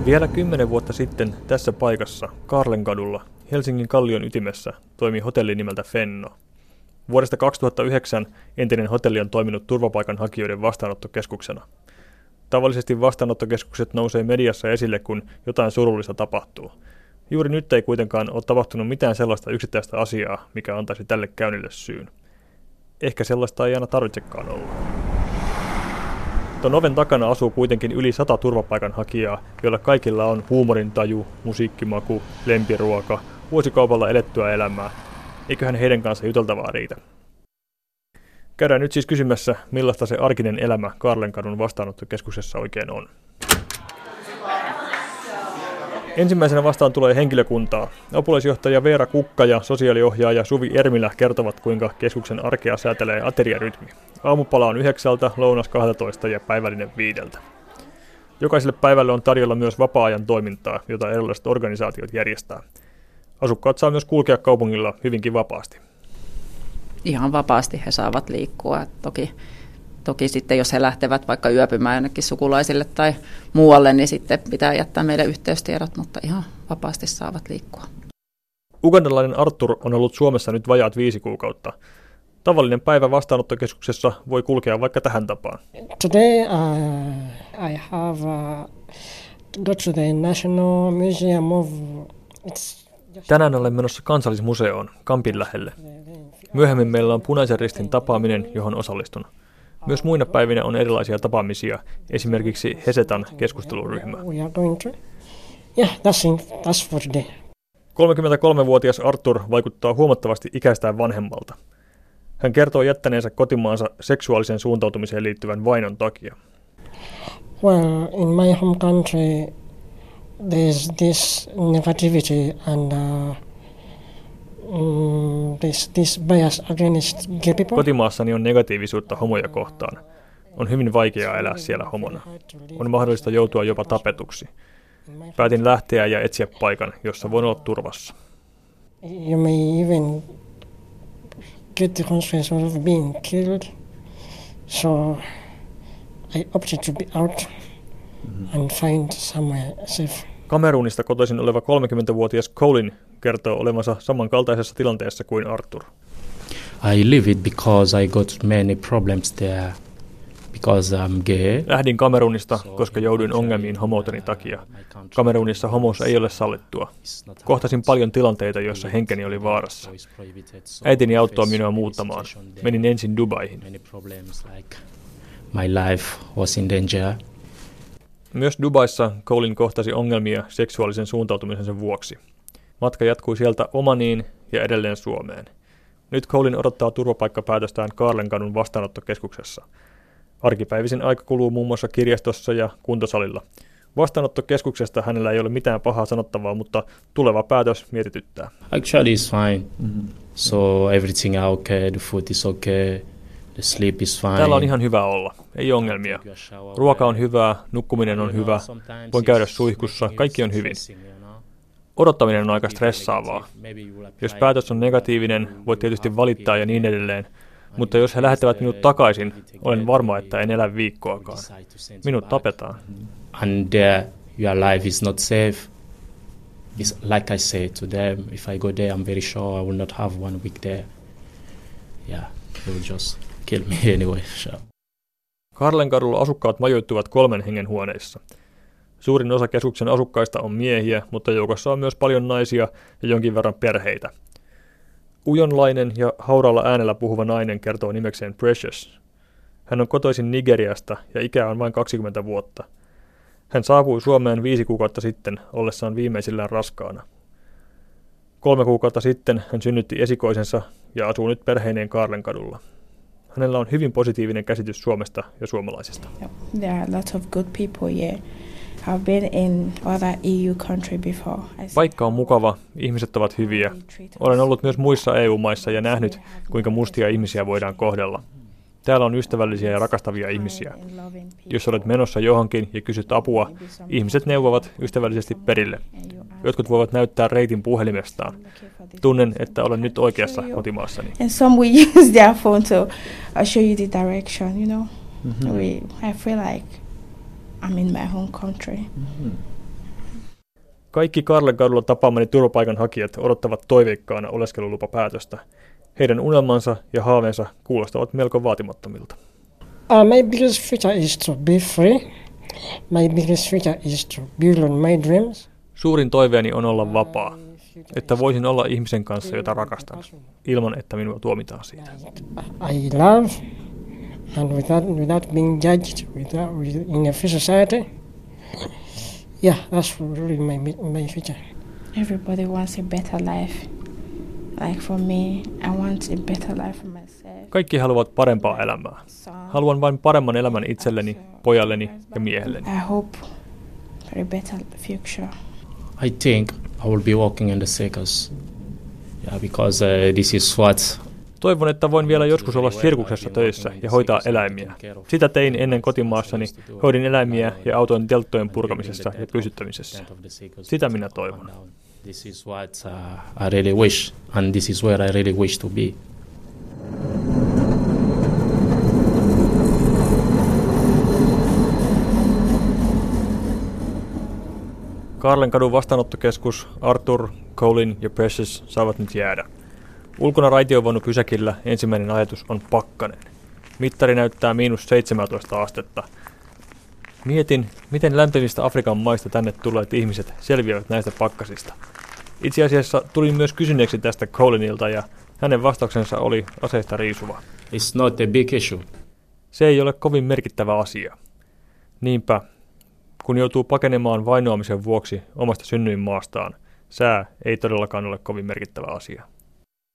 Vielä 10 vuotta sitten tässä paikassa, Kaarlenkadulla, Helsingin Kallion ytimessä, toimi hotelli nimeltä Fenno. Vuodesta 2009 entinen hotelli on toiminut turvapaikanhakijoiden vastaanottokeskuksena. Tavallisesti vastaanottokeskukset nousee mediassa esille, kun jotain surullista tapahtuu. Juuri nyt ei kuitenkaan ole tapahtunut mitään sellaista yksittäistä asiaa, mikä antaisi tälle käynnille syyn. Ehkä sellaista ei aina tarvitsekaan olla. Tuon oven takana asuu kuitenkin yli 100 turvapaikanhakijaa, joilla kaikilla on huumorintaju, musiikkimaku, lempiruoka, vuosikaupalla elettyä elämää. Eiköhän heidän kanssa juteltavaa riitä. Käydään nyt siis kysymässä, millaista se arkinen elämä Kaarlenkadun vastaanottokeskuksessa oikein on. Ensimmäisenä vastaan tulee henkilökuntaa. Apulaisjohtaja Veera Kukka ja sosiaaliohjaaja Suvi Ermilä kertovat, kuinka keskuksen arkea säätelee ateriarytmi. Aamupala on 9, lounas 12 ja päivällinen 5. Jokaiselle päivälle on tarjolla myös vapaa-ajan toimintaa, jota erilaiset organisaatiot järjestää. Asukkaat saa myös kulkea kaupungilla hyvinkin vapaasti. Ihan vapaasti he saavat liikkua. Toki sitten, jos he lähtevät vaikka yöpymään jonnekin sukulaisille tai muualle, niin sitten pitää jättää meidän yhteystiedot, mutta ihan vapaasti saavat liikkua. Ugandalainen Arthur on ollut Suomessa nyt vajaat 5 kuukautta. Tavallinen päivä vastaanottokeskuksessa voi kulkea vaikka tähän tapaan. Today I have go to the National Museum of... Tänään olen menossa Kansallismuseoon, Kampin lähelle. Myöhemmin meillä on Punaisen Ristin tapaaminen, johon osallistun. Myös muina päivinä on erilaisia tapaamisia, esimerkiksi Hesetan keskusteluryhmä. 33-vuotias Arthur vaikuttaa huomattavasti ikäistään vanhemmalta. Hän kertoo jättäneensä kotimaansa seksuaaliseen suuntautumiseen liittyvän vainon takia. Well, in my home country there's this negativity and this bias against gay people. Kotimaassani on negatiivisuutta homoja kohtaan. On hyvin vaikeaa elää siellä homona. On mahdollista joutua jopa tapetuksi. Päätin lähteä ja etsiä paikan, jossa voin olla turvassa. You may even get the consequence of being killed. So I opted to be out and find somewhere safe. Kamerunista kotoisin oleva 30-vuotias Colin kertoo olevansa samankaltaisessa tilanteessa kuin Arthur. I leave it because I got many problems there because I'm gay. Lähdin Kamerunista, koska jouduin ongelmiin homouteni takia. Kamerunissa homous ei ole sallittua. Kohtasin paljon tilanteita, joissa henkeni oli vaarassa. Äitini auttoi minua muuttamaan. Menin ensin Dubaihin. My life was in danger. Myös Dubaissa Colin kohtasi ongelmia seksuaalisen suuntautumisensa vuoksi. Matka jatkui sieltä Omaniin ja edelleen Suomeen. Nyt Colin odottaa turvapaikkapäätöstään Kaarlenkadun vastaanottokeskuksessa. Arkipäivisin aika kuluu muun muassa kirjastossa ja kuntosalilla. Vastaanottokeskuksesta hänellä ei ole mitään pahaa sanottavaa, mutta tuleva päätös mietityttää. Actually it's fine. So everything is okay, the food is okay, the sleep is fine. Täällä on ihan hyvä olla, ei ongelmia. Ruoka on hyvää, nukkuminen on hyvä, voin käydä suihkussa, kaikki on hyvin. Odottaminen on aika stressaavaa. Jos päätös on negatiivinen, voit tietysti valittaa ja niin edelleen. Mutta jos he lähettävät minut takaisin, olen varma, että en elä viikkoakaan. Minut tapetaan. And there, your life is not safe. It's like I said to them, if I go there, I'm very sure I will not have 1 week there. Yeah, they will just kill me anyway. Sure. Kaarlenkadulla asukkaat majoittuvat 3 hengen huoneissa. Suurin osa keskuksen asukkaista on miehiä, mutta joukossa on myös paljon naisia ja jonkin verran perheitä. Ujonlainen ja hauraalla äänellä puhuva nainen kertoo nimekseen Precious. Hän on kotoisin Nigeriasta ja ikä on vain 20 vuotta. Hän saapui Suomeen 5 kuukautta sitten ollessaan viimeisillään raskaana. 3 kuukautta sitten hän synnytti esikoisensa ja asuu nyt perheineen Kaarlenkadulla. Hänellä on hyvin positiivinen käsitys Suomesta ja suomalaisista. There are a lot of good people here. I've been in other EU country before. Paikka on mukava, ihmiset ovat hyviä. Olen ollut myös muissa EU-maissa ja nähnyt, kuinka mustia ihmisiä voidaan kohdella. Täällä on ystävällisiä ja rakastavia ihmisiä. Jos olet menossa johonkin ja kysyt apua, ihmiset neuvovat ystävällisesti perille. Jotkut voivat näyttää reitin puhelimestaan. Tunnen, että olen nyt oikeassa kotimaassani. And some will use their phone to show you the direction, you know. I feel like I'm in my home country. Kaikki Karlenkadulla tapaamani turvapaikanhakijat odottavat toiveikkaana oleskelulupapäätöstä. Heidän unelmansa ja haaveensa kuulostavat melko vaatimattomilta. My biggest future is to be free. My biggest future is to build on my dreams. Suurin toiveeni on olla vapaa, että voisin olla ihmisen kanssa, jota rakastan, ilman että minua tuomitaan siitä. I love, and without being judged in a free society. Yeah, that's really my future. Everybody wants a better life. Like for me, I want a better life for myself. Kaikki haluavat parempaa elämää. Haluan vain paremman elämän itselleni, pojalleni ja miehelleni. I hope for a better future. I think I will be working in the circus. Yeah, because this is what... Toivon, että voin vielä joskus olla sirkuksessa töissä ja hoitaa eläimiä. Sitä tein ennen kotimaassani, hoidin eläimiä ja autoin telttojen purkamisessa ja pysyttämisessä. Sitä minä toivon. This is what I really wish, and this is where I really wish to be. Karlenkadun vastaanottokeskus, Arthur, Colin ja Precious saavat nyt jäädä. Ulkona raitiovaunupysäkillä ensimmäinen ajatus on pakkanen. Mittari näyttää -17 astetta. Mietin, miten lämpimistä Afrikan maista tänne tulleet ihmiset selviävät näistä pakkasista. Itse asiassa tulin myös kysyneeksi tästä Colinilta ja hänen vastauksensa oli aseista riisuva. It's not a big issue. Se ei ole kovin merkittävä asia. Niinpä, kun joutuu pakenemaan vainoamisen vuoksi omasta synnyinmaastaan, sää ei todellakaan ole kovin merkittävä asia.